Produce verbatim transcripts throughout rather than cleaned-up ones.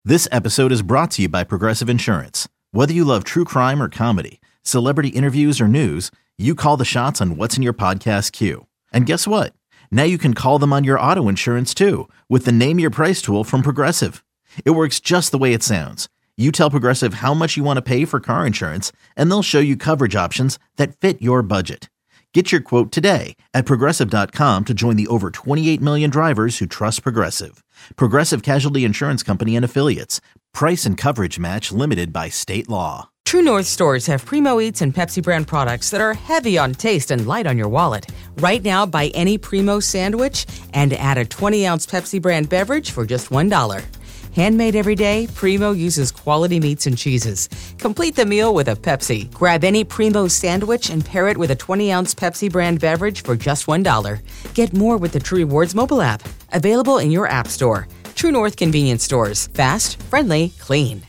This episode is brought to you by Progressive Insurance. Whether you love true crime or comedy, celebrity interviews or news, you call the shots on what's in your podcast queue. And guess what? Now you can call them on your auto insurance too with the Name Your Price tool from Progressive. It works just the way it sounds. You tell Progressive how much you want to pay for car insurance, and they'll show you coverage options that fit your budget. Get your quote today at Progressive dot com to join the over twenty-eight million drivers who trust Progressive. Progressive Casualty Insurance Company and Affiliates. Price and coverage match limited by state law. True North stores have Primo Eats and Pepsi brand products that are heavy on taste and light on your wallet. Right now, buy any Primo sandwich and add a twenty-ounce Pepsi brand beverage for just one dollar. Handmade every day, Primo uses quality meats and cheeses. Complete the meal with a Pepsi. Grab any Primo sandwich and pair it with a twenty-ounce Pepsi brand beverage for just one dollar. Get more with the True Rewards mobile app. Available in your app store. True North convenience stores. Fast, friendly, clean.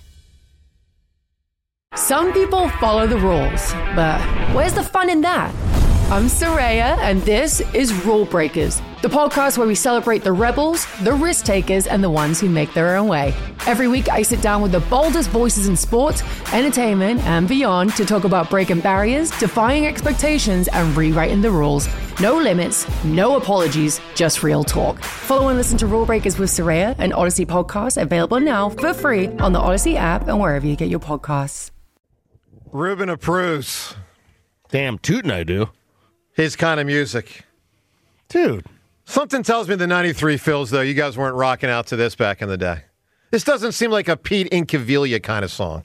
Some people follow the rules, but where's the fun in that? I'm Soraya, and this is Rule Breakers, the podcast where we celebrate the rebels, the risk takers, and the ones who make their own way. Every week, I sit down with the boldest voices in sports, entertainment, and beyond to talk about breaking barriers, defying expectations, and rewriting the rules. No limits, no apologies, just real talk. Follow and listen to Rule Breakers with Soraya, an Odyssey podcast available now for free on the Odyssey app and wherever you get your podcasts. Ruben approves. Damn tootin' I do. His kind of music. Dude. Something tells me the ninety-three Phils, though, you guys weren't rocking out to this back in the day. This doesn't seem like a Pete Incaviglia kind of song.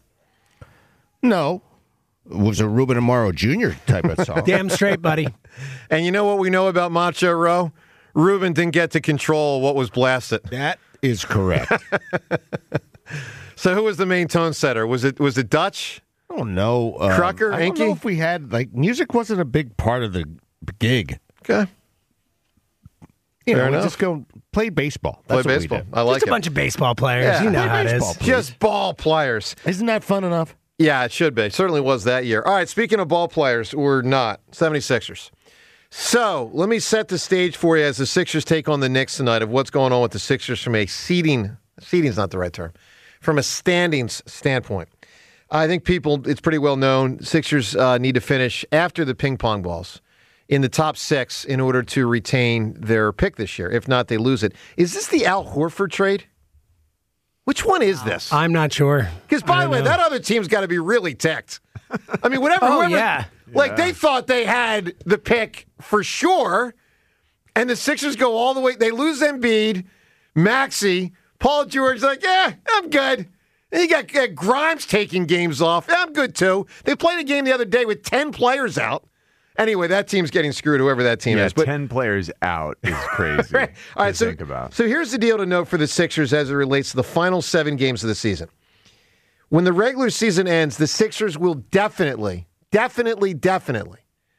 No. It was a Ruben Amaro Junior type of song. Damn straight, buddy. And you know what we know about Macho Row? Ruben didn't get to control what was blasted. That is correct. So who was the main tone setter? Was it was it Dutch? I don't know. Um, Crocker? I don't Enke? know if we had, like, music wasn't a big part of the gig. Okay. You Fair know, we enough. just go play baseball. Play That's what baseball. we did. I like Just a it. bunch of baseball players. Yeah. You know Play how it baseball, is. please. Just ball players. Isn't that fun enough? Yeah, it should be. Certainly was that year. All right, speaking of ball players, or not, seventy-sixers. So, let me set the stage for you as the Sixers take on the Knicks tonight of what's going on with the Sixers from a seeding, seeding's not the right term, from a standings standpoint. I think people, it's pretty well known, Sixers uh, need to finish after the ping pong balls in the top six in order to retain their pick this year. If not, they lose it. Is this the Al Horford trade? Which one is this? I'm not sure. Because, by I the don't way, know. that other team's got to be really ticked. I mean, whatever. Oh, whoever, yeah. Like, Yeah. they thought they had the pick for sure, and the Sixers go all the way. They lose Embiid, Maxey, Paul George, like, yeah, I'm good. And you got uh, Grimes taking games off. Yeah, I'm good, too. They played a game the other day with ten players out. Anyway, that team's getting screwed, whoever that team Yeah, is. But ten players out is crazy Right. All right, to so, think about. so here's the deal to note for the Sixers as it relates to the final seven games of the season. When the regular season ends, the Sixers will definitely, definitely, definitely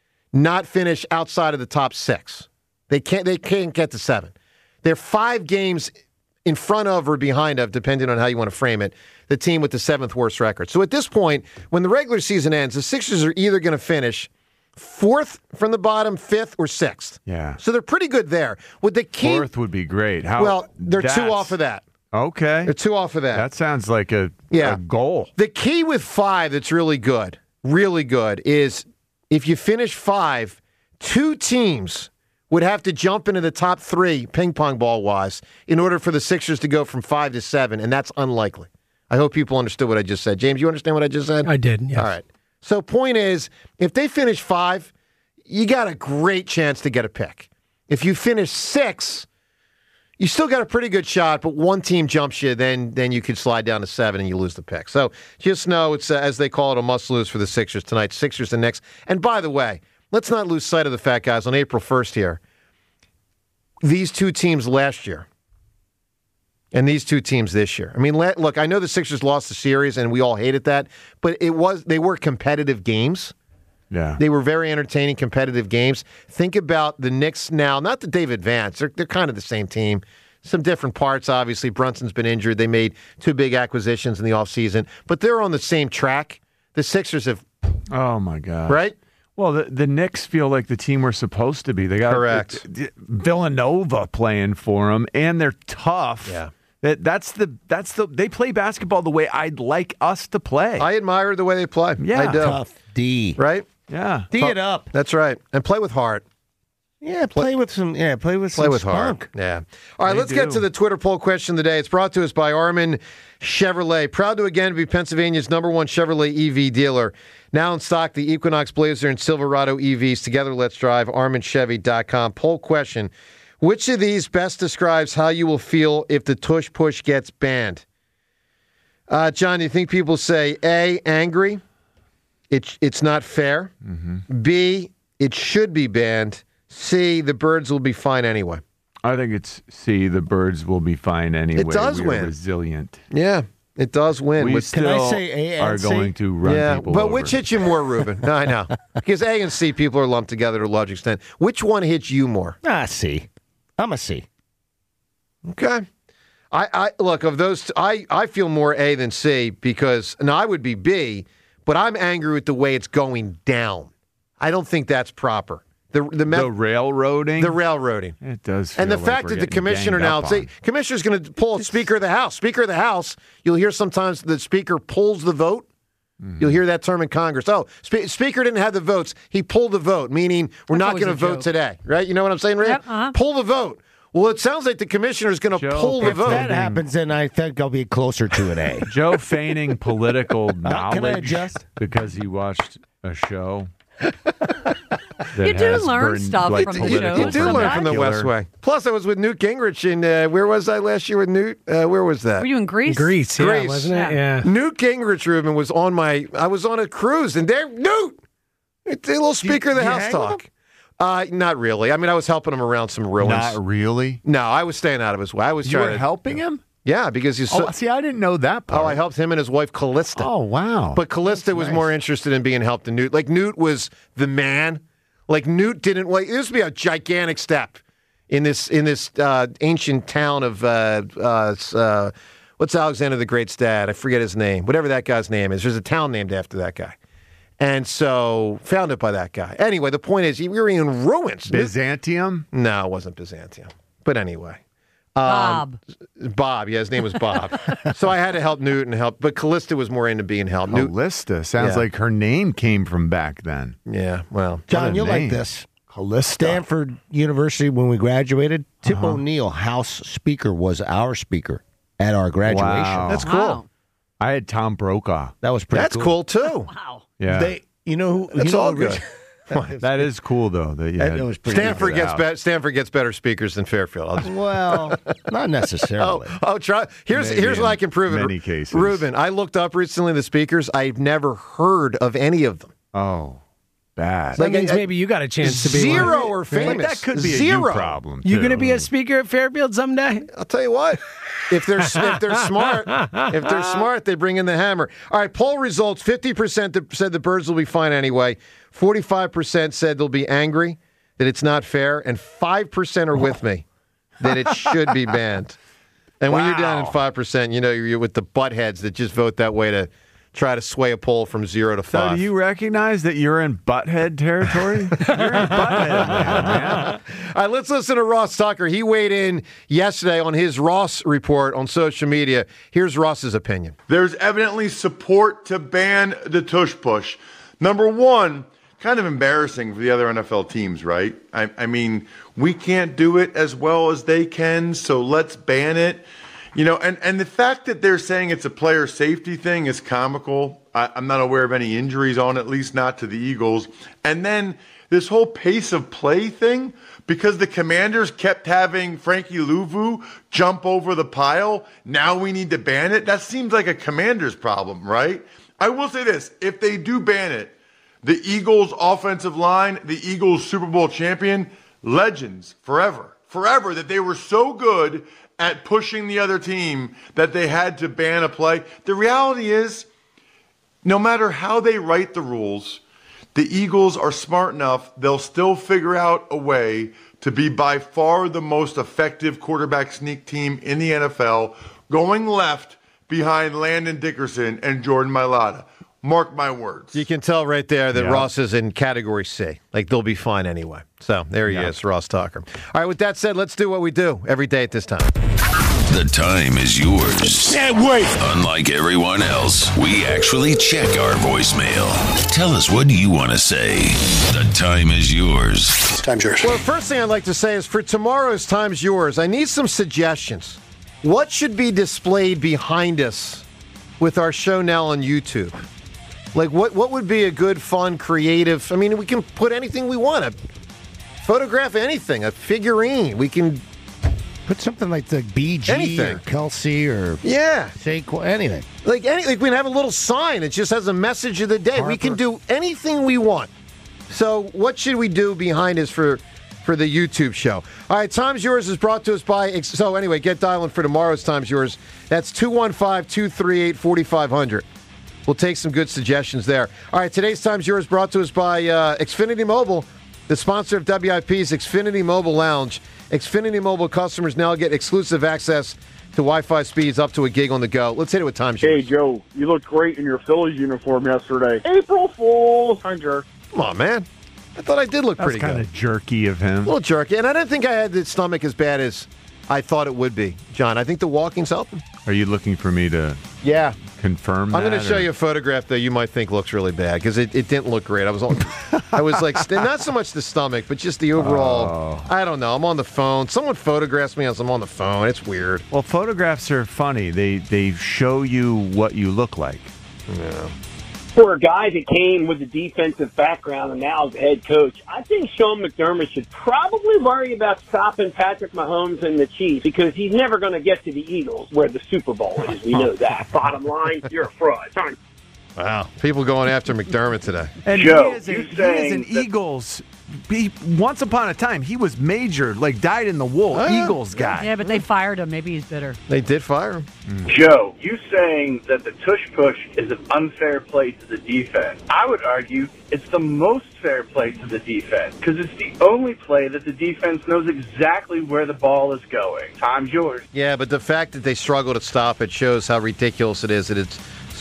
not finish outside of the top six. They can't. They can't get to seven. They're five games in front of or behind of, depending on how you want to frame it, the team with the seventh worst record. So at this point, when the regular season ends, the Sixers are either going to finish fourth from the bottom, fifth, or sixth. Yeah. So they're pretty good there. With the key, Fourth would be great. How, well, they're two that's- off of that. Okay. They're two off of that. That sounds like a, Yeah. a goal. The key with five that's really good, really good, is if you finish five, two teams would have to jump into the top three ping pong ball wise in order for the Sixers to go from five to seven, and that's unlikely. I hope people understood what I just said. James, you understand what I just said? I did, yes. All right. So point is, if they finish five, you got a great chance to get a pick. If you finish six, you still got a pretty good shot, but one team jumps you, then then you could slide down to seven and you lose the pick. So just know it's, uh, as they call it, a must-lose for the Sixers tonight. Sixers and Knicks. And by the way, let's not lose sight of the fact, guys, on April first here, these two teams last year and these two teams this year. I mean, let, look, I know the Sixers lost the series and we all hated that, but it was they were competitive games. Yeah. They were very entertaining, competitive games. Think about the Knicks now. Not that they've advanced. They're, they're kind of the same team. Some different parts, obviously. Brunson's been injured. They made two big acquisitions in the offseason. But they're on the same track. The Sixers have, Oh, my God. right? Well, the, the Knicks feel like the team we're supposed to be. They got Correct. uh, Villanova playing for them, and they're tough. Yeah. That that's the that's the they play basketball the way I'd like us to play. I admire the way they play. Yeah. I do. Tough D. Right? yeah. D it up. That's right. And play with heart. Yeah, play with some. Yeah, play with Play some with spunk. heart. Yeah. All right, They let's get do. to the Twitter poll question of the day. It's brought to us by Armin Chevrolet. Proud to again be Pennsylvania's number one Chevrolet E V dealer. Now in stock, the Equinox Blazer and Silverado E Vs. Together, let's drive. armin chevy dot com. Poll question. Which of these best describes how you will feel if the tush push gets banned? Uh, John, do you think people say A, angry? It, it's not fair. Mm-hmm. B, it should be banned. C, the birds will be fine anyway. I think it's C. The birds will be fine anyway. It does We're win. Resilient. Yeah, it does win. We With- Can I still say A and are C? going to run yeah, people but over. which hits you more, Ruben? No, I know. Because A and C people are lumped together to a large extent. Which one hits you more? Ah, C. I'm a C. Okay. I, I look of those. I, I feel more A than C because, and I would be B, but I'm angry with the way it's going down. I don't think that's proper. The the, me- the railroading. the railroading. It does. Feel And the like fact we're that the getting commissioner ganged now, up say, on. commissioner's going to pull Speaker of the House. Speaker of the House, you'll hear sometimes the Speaker pulls the vote. Mm-hmm. You'll hear that term in Congress. Oh, spe- Speaker didn't have the votes. He pulled the vote, meaning we're not always going to a vote joke. today, right? You know what I'm saying, Ray? Yep, uh-huh. Pull the vote. Well, it sounds like the commissioner's going to Joe, pull the if vote. If that happens, then I think I'll be closer to an A. Joe feigning political can I knowledge adjust? because he watched a show. that You do has learn burned, stuff like, from the political You do learn from the vernacular. West Way. Plus, I was with Newt Gingrich in, uh, where was I last year with Newt? Uh, where was that? Were you in Greece? Greece, yeah, Greece. wasn't it? Yeah. Newt Gingrich, Ruben, was on my, I was on a cruise, and there, Newt! It's a little Speaker of the do you House hang with talk. Uh, not really. I mean, I was helping him around some ruins. Not really. No, I was staying out of his way. I was You trying were to helping him? Yeah, because he's so, Oh, see, I didn't know that part. oh, I helped him and his wife Callista. Oh, wow. But Callista was nice. more interested in being helped than Newt. Like Newt was the man. Like Newt didn't. Like this would be a gigantic step in this in this uh, ancient town of uh, uh, uh, what's Alexander the Great's dad? I forget his name. Whatever that guy's name is. There's a town named after that guy. And so founded by that guy. Anyway, the point is, we were in ruins. Newt- Byzantium? no, it wasn't Byzantium. But anyway. Bob. Bob, yeah, his name was Bob. So I had to help Newt and help, but Callista was more into being helped. Newt, Callista. Sounds Yeah. like her name came from back then. yeah, well, John, What a you'll name. like this. Callista. Stanford University, when we graduated, Tip O'Neill, House Speaker, was our speaker at our graduation. Wow. that's cool. Wow. I had Tom Brokaw. That was pretty That's cool, too. Wow. Yeah. They, you know, who, That's you know all who good. Rich- that is cool, though. That you That had was pretty Stanford good. gets Out. better. Stanford gets better speakers than Fairfield. I'll just, Well, not oh, necessarily. oh, try. Here's Maybe here's what in I can prove it. many cases. Ruben, I looked up recently the speakers. I've never heard of any of them. Oh, bad. That Like, means I- maybe you got a chance to be Zero one. are But famous. that could be Zero. a you problem. You too. going to be a speaker at Fairfield someday? I'll tell you what. If they're if they're smart, if they're smart, they bring in the hammer. All right, poll results: fifty percent that said the birds will be fine anyway. Forty-five percent said they'll be angry that it's not fair, and five percent are with me that it should be banned. And when you're down in Wow. five percent, you know you're with the buttheads that just vote that way to try to sway a poll from zero to So five. do you recognize that you're in butthead territory? You're in butthead land, man. All right, let's listen to Ross Tucker. He weighed in yesterday on his Ross report on social media. Here's Ross's opinion. There's evidently support to ban the tush push. Number one, kind of embarrassing for the other N F L teams, right? I, I mean, we can't do it as well as they can, so let's ban it. You know, and, and the fact that they're saying it's a player safety thing is comical. I, I'm not aware of any injuries on it, at least not to the Eagles. And then this whole pace of play thing, because the Commanders kept having Frankie Louvu jump over the pile, now we need to ban it? That seems like a Commanders problem, right? I will say this, if they do ban it, the Eagles offensive line, the Eagles Super Bowl champion, legends forever, forever that they were so good at pushing the other team that they had to ban a play. The reality is, no matter how they write the rules, the Eagles are smart enough, they'll still figure out a way to be by far the most effective quarterback sneak team in the N F L, going left behind Landon Dickerson and Jordan Mailata. Mark my words. You can tell right there that Yeah. Ross is in category C. Like, they'll be fine anyway. So there he Yeah. is, Ross Tucker. All right, with that said, let's do what we do every day at this time. The time is yours. Can't wait. Unlike everyone else, we actually check our voicemail. Tell us, what do you want to say? The time is yours. Time's yours. Well, the first thing I'd like to say is for tomorrow's Time's Yours, I need some suggestions. What should be displayed behind us with our show now on YouTube? Like, what, what would be a good, fun, creative... I mean, we can put anything we want. A photograph anything. A figurine. We can... Put something like the B G anything. or Kelsey or yeah, Saquon, anything. Like any, like we can have a little sign. It just has a message of the day. Harper. We can do anything we want. So what should we do behind us for for the YouTube show? All right, Time's Yours is brought to us by... So anyway, get dialing for tomorrow's Time's Yours. That's two one five, two three eight, four five zero zero. We'll take some good suggestions there. All right, today's Time's Yours brought to us by uh, Xfinity Mobile, the sponsor of W I P's Xfinity Mobile Lounge. Xfinity Mobile customers now get exclusive access to Wi-Fi speeds up to a gig on the go. Let's hit it with Time's Yours. Hey, Joe, you looked great in your Phillies uniform yesterday. April Fool. I'm jerk. Come on, man. I thought I did look That's pretty good. kind of jerky of him. A little jerky. And I didn't think I had the stomach as bad as I thought it would be, John. I think the walking's helping. Are you looking for me to yeah. confirm I'm that? going to show or? you a photograph that you might think looks really bad because it, it didn't look great. I was on, I was like, st- not so much the stomach, but just the overall. Oh. I don't know. I'm on the phone. Someone photographs me as I'm on the phone. It's weird. Well, photographs are funny. They they show you what you look like. Yeah. For a guy that came with a defensive background and now is a head coach, I think Sean McDermott should probably worry about stopping Patrick Mahomes and the Chiefs because he's never going to get to the Eagles where the Super Bowl is. We know that. Bottom line, you're a fraud. Sorry. Wow. People going after McDermott today. And Joe, he is, a, you he is saying an that- Eagles. He, once upon a time, he was major, like dyed in the wool, Oh, yeah. Eagles guy. Yeah, but they fired him. Maybe he's bitter. They did fire him. Mm. Joe, you saying that the tush push is an unfair play to the defense. I would argue it's the most fair play to the defense because it's the only play that the defense knows exactly where the ball is going. Time's yours. Yeah, but the fact that they struggle to stop it shows how ridiculous it is that it's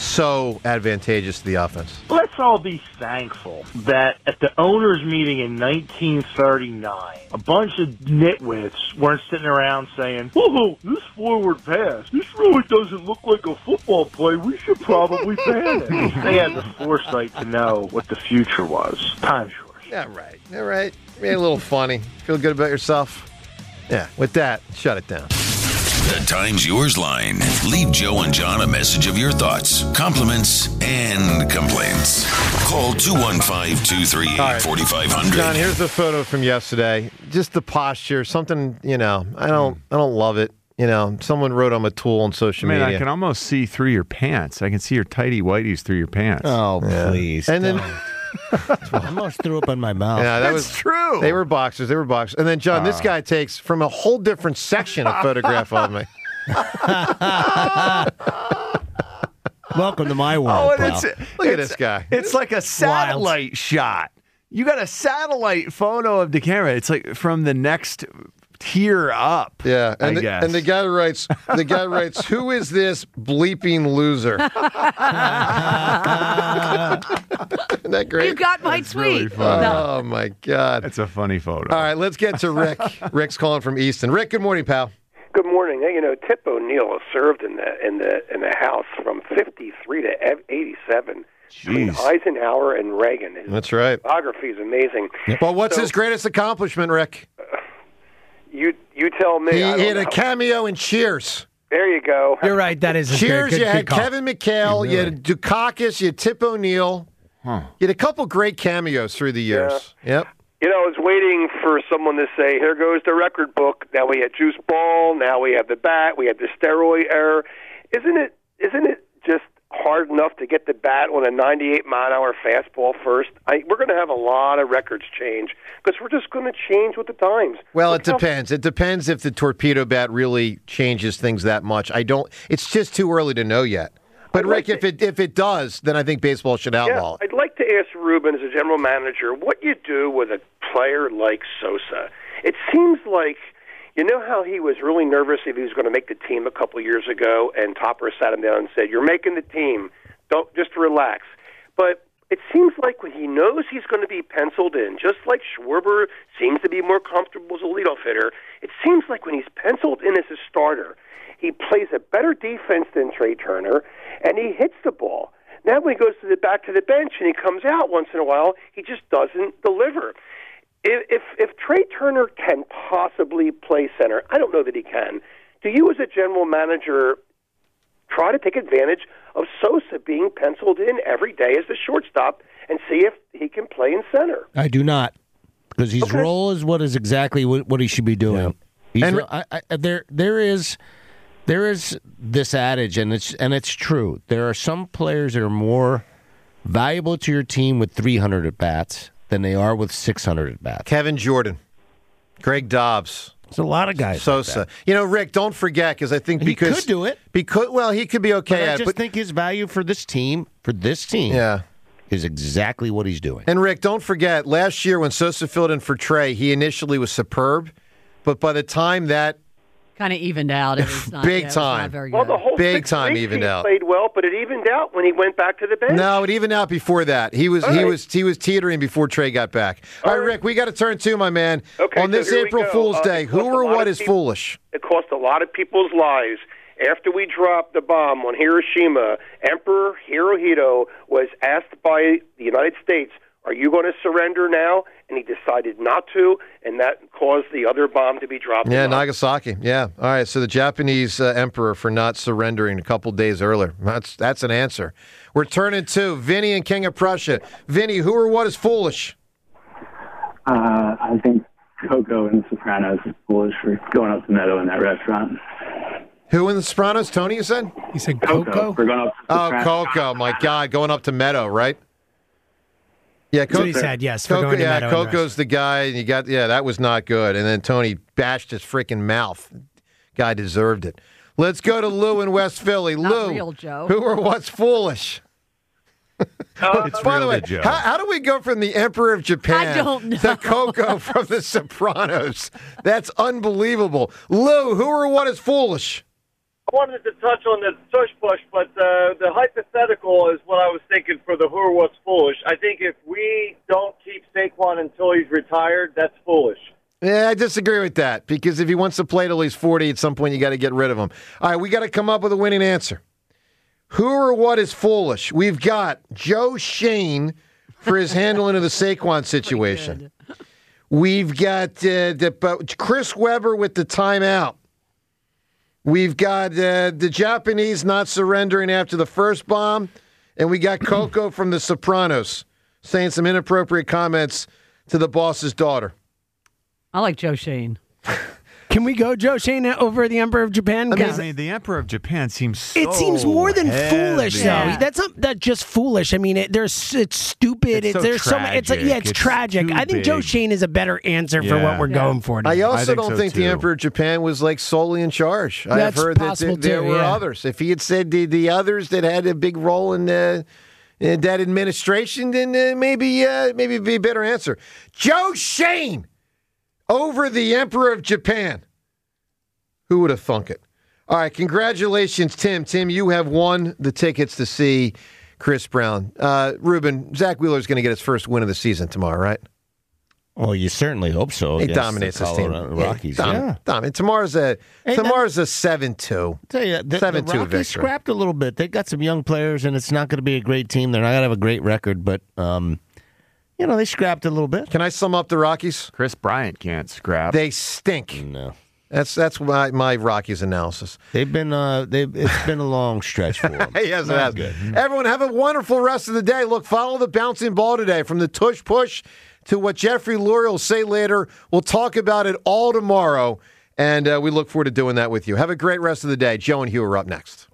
so advantageous to the offense. Let's all be thankful that at the owners' meeting in nineteen thirty-nine, a bunch of nitwits weren't sitting around saying, "Whoa, this forward pass, this really doesn't look like a football play. We should probably ban it." They had the foresight to know what the future was. Time's yours. Yeah, right. Yeah, right. Made a little funny. Feel good about yourself? Yeah, with that, shut it down. The Time's Yours line. Leave Joe and John a message of your thoughts, compliments, and complaints. Call two one five, two three eight, four five zero zero. John, here's the photo from yesterday. Just the posture, something, you know, I don't I don't love it. You know, someone wrote I'm a tool on social Man, media. I can almost see through your pants. I can see your tighty whities through your pants. Oh, Yeah. please. And then I almost threw up in my mouth. yeah, that That's was true. They were boxers. They were boxers. And then John, this guy takes from a whole different section a photograph of me. Welcome to my Oh, world, and pal. it's, Look at it's- this guy. It's like a satellite shot. You got a satellite photo of the camera. It's like from the next tier up. Yeah, and I the, guess. and the guy writes, the guy writes, "Who is this bleeping loser?" Isn't that great? You got my That's tweet. really funny. Oh my God! That's a funny photo. All right, let's get to Rick. Rick's calling from Easton. Rick, good morning, pal. Good morning. Hey, you know, Tip O'Neill served in the in the in the House from fifty-three to eighty-seven between Jeez. Eisenhower and Reagan. His That's right. biography is amazing. Well, what's So, his greatest accomplishment, Rick? You you tell me. He, I don't he had a know. cameo in Cheers. There you go. You're right. That is a Cheers, good, you good, had good call. Kevin McHale, you had Dukakis, you had Tip O'Neill. Huh. You had a couple great cameos through the years. Yep. You know, I was waiting for someone to say, "Here goes the record book." Now we had Juice Ball. Now we have the bat. We have the steroid era. Isn't it? Isn't it just hard enough to get the bat on a ninety-eight mile an hour fastball first? I, we're going to have a lot of records change because we're just going to change with the times. Well, Look it how- depends. It depends if the torpedo bat really changes things that much. I don't. It's just too early to know yet. But I'd Rick, like if it if it does, then I think baseball should outlaw Yeah, it. I'd like to ask Ruben as a general manager what you do with a player like Sosa. It seems like, you know how he was really nervous if he was going to make the team a couple years ago, and Topper sat him down and said, "You're making the team. Don't just relax." But it seems like when he knows he's going to be penciled in, just like Schwarber seems to be more comfortable as a leadoff hitter, it seems like when he's penciled in as a starter, he plays a better defense than Trey Turner, and he hits the ball. Now when he goes to the back to the bench and he comes out once in a while, he just doesn't deliver. If, if, if Trey Turner can possibly play center, I don't know that he can. Do you as a general manager try to take advantage of Sosa being penciled in every day as the shortstop and see if he can play in center? I do not, because his Okay. role is what is exactly what, what he should be doing. He's And- a- I, I, there, there is, there is this adage, and it's and it's true. There are some players that are more valuable to your team with three hundred at bats than they are with six hundred at bats. Kevin Jordan, Greg Dobbs. There's a lot of guys. Sosa. like that. You know, Rick, don't forget, because I think He because could do it. Because well, he could be okay But I at just but, think his value for this team, for this team, yeah. is exactly what he's doing. And Rick, don't forget, last year when Sosa filled in for Trey, he initially was superb, but by the time that Kind of evened out. It was not, Big yeah, it was time. not very good. Well, the whole Big sixth time week evened he out. played well, but it evened out when he went back to the bench. No, it even out before that. He was All he right. was he was teetering before Trey got back. All, All right, right. Rick, we got to turn to my man. Okay, On so this here we April go. Fool's Uh, Day, it who cost a or lot what of is people- foolish? It cost a lot of people's lives. After we dropped the bomb on Hiroshima, Emperor Hirohito was asked by the United States, are you going to surrender now? And he decided not to, and that caused the other bomb to be dropped. Yeah, on. Nagasaki. Yeah. All right. So the Japanese uh, emperor for not surrendering a couple days earlier. That's that's an answer. We're turning to Vinny and King of Prussia. Vinny, who or what is foolish? Uh, I think Coco in The Sopranos is foolish for going up to Meadow in that restaurant. Who in The Sopranos? Tony, you said? He said Coco. Coco. For going up to Oh, Sopranos. Coco. My God, going up to Meadow, right? Yeah, That's what he said, yes, for Coco, going to yeah, Meadow in the Coco's the guy. And you got yeah, that was not good. And then Tony bashed his freaking mouth. Guy deserved it. Let's go to Lou in West Philly. Not Lou, real, Joe. who or what's foolish? It's By the real way, to Joe. how, how do we go from the Emperor of Japan I don't know. to Coco from The Sopranos? That's unbelievable. Lou, who or what is foolish? I wanted to touch on the tush push, but uh, the hypothetical is what I was thinking for the who or what's foolish. I think if we don't keep Saquon until he's retired, that's foolish. Yeah, I disagree with that because if he wants to play till he's forty, at some point you got to get rid of him. All right, we got to come up with a winning answer. Who or what is foolish? We've got Joe Shane for his handling of the Saquon situation. We've got uh, the, uh, Chris Webber with the timeout. We've got uh, the Japanese not surrendering after the first bomb. And we got Coco from The Sopranos saying some inappropriate comments to the boss's daughter. I like Joe Shane. Can we go Joe Shane over the Emperor of Japan? I mean, 'Cause I mean, the Emperor of Japan seems so it seems more than heavy. foolish, though. Yeah. That's not that just foolish. I mean, it, there's it's stupid. It's It's, so there's so many. It's like yeah, it's, tragic. It's tragic. too I think Joe big. Shane is a better answer for Yeah. what we're Yeah. going for. I today. also I think don't so, think the too. Emperor of Japan was like solely in charge. I've That's heard that possible, th- there too, were yeah. others. If he had said the, the others that had a big role in, uh, in that administration, then uh, maybe uh, maybe it'd be a better answer. Joe Shane over the Emperor of Japan. Who would have thunk it? All right, congratulations, Tim. Tim, you have won the tickets to see Chris Brown. Uh, Ruben, Zach Wheeler's going to get his first win of the season tomorrow, right? Well, you certainly hope so. He against dominates the this team. Colorado Rockies. Yeah, Yeah. dom- dominate. Tomorrow's a Hey, tomorrow's a seven two. Tell you, the, the seven two Rockies victory. scrapped a little bit. They got some young players, and it's not going to be a great team. They're not going to have a great record, but um, you know they scrapped a little bit. Can I sum up the Rockies? Chris Bryant can't scrap. They stink. No, That's that's my, my Rockies analysis. they've been uh, they it's been a long stretch for them. Yes, it Not has. good. Everyone, have a wonderful rest of the day. Look, follow the bouncing ball today from the tush push to what Jeffrey Lurie will say later. We'll talk about it all tomorrow, and uh, we look forward to doing that with you. Have a great rest of the day. Joe and Hugh are up next.